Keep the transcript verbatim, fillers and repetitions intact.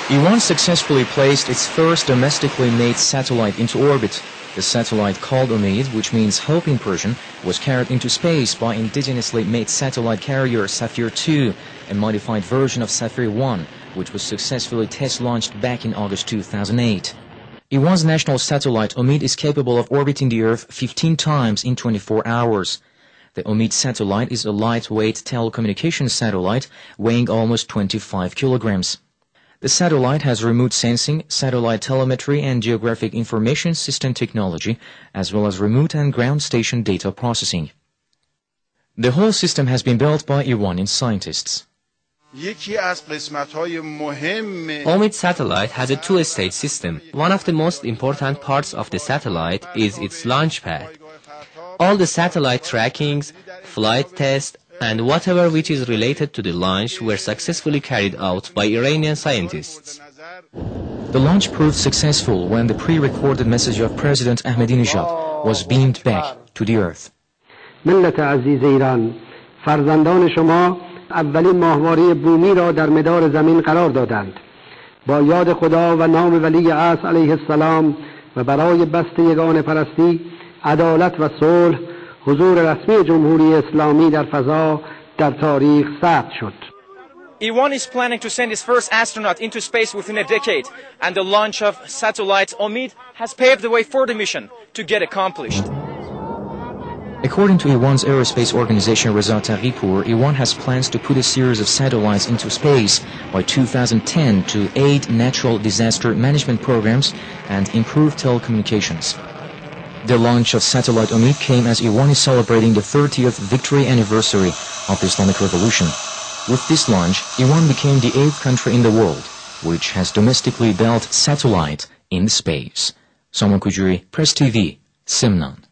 Iran successfully placed its first domestically made satellite into orbit. The satellite, called Omid, which means hope in Persian, was carried into space by indigenously made satellite carrier Safir two, a modified version of Safir one, which was successfully test-launched back in August two thousand eight. Iran's national satellite Omid is capable of orbiting the Earth fifteen times in twenty-four hours. The Omid satellite is a lightweight telecommunications satellite weighing almost twenty-five kilograms. The satellite has remote sensing, satellite telemetry and geographic information system technology, as well as remote and ground station data processing. The whole system has been built by Iranian scientists. Omid satellite has a two-stage system. One of the most important parts of the satellite is its launch pad. All the satellite trackings, flight tests, and whatever which is related to the launch were successfully carried out by Iranian scientists. The launch proved successful when the pre-recorded message of President Ahmadinejad was beamed back to the Earth. ملت عزیز ایران، فرزندان شما اولین ماهواره بومی را در مدار زمین قرار دادند. با یاد خدا و نام ولی عصر علیه السلام و برای بسط یگانه پرستی، عدالت و صلح، حضور رسمی جمهوری اسلامی در فضا در تاریخ ثبت شد. Iran is planning to send its first astronaut into space within a decade, and the launch of satellite Omid has paved the way for the mission to get accomplished. According to Iran's aerospace organization Reza Taghipour, Iran has plans to put a series of satellites into space by two thousand ten to aid natural disaster management programs and improve telecommunications. The launch of satellite Omid came as Iran is celebrating the thirtieth victory anniversary of the Islamic Revolution. With this launch, Iran became the eighth country in the world which has domestically built satellite in space. Salman Kujuri, Press T V, Simnan.